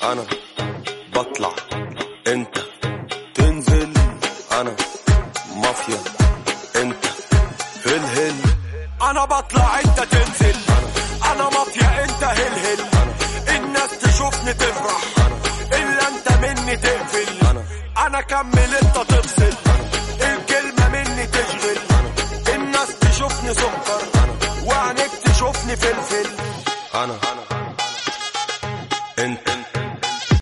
انا بطلع انت تنزل، انا مافيا انت في الهل. انا بطلع انت تنزل، انا مافيا انت هلهل. الناس تشوفني تفرح، الا انت مني تقفل. انا كمل انت تفصل، الكلمة مني تشغل. الناس تشوفني سكر وعينيك تشوفني فلفل. انا